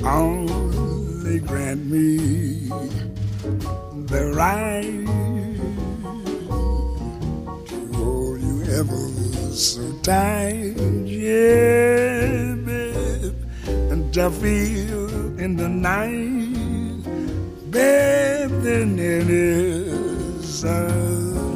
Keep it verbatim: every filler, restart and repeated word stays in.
only grant me the right to hold you ever so tight, yeah, babe, and to feel in the night, babe, then it is. Uh,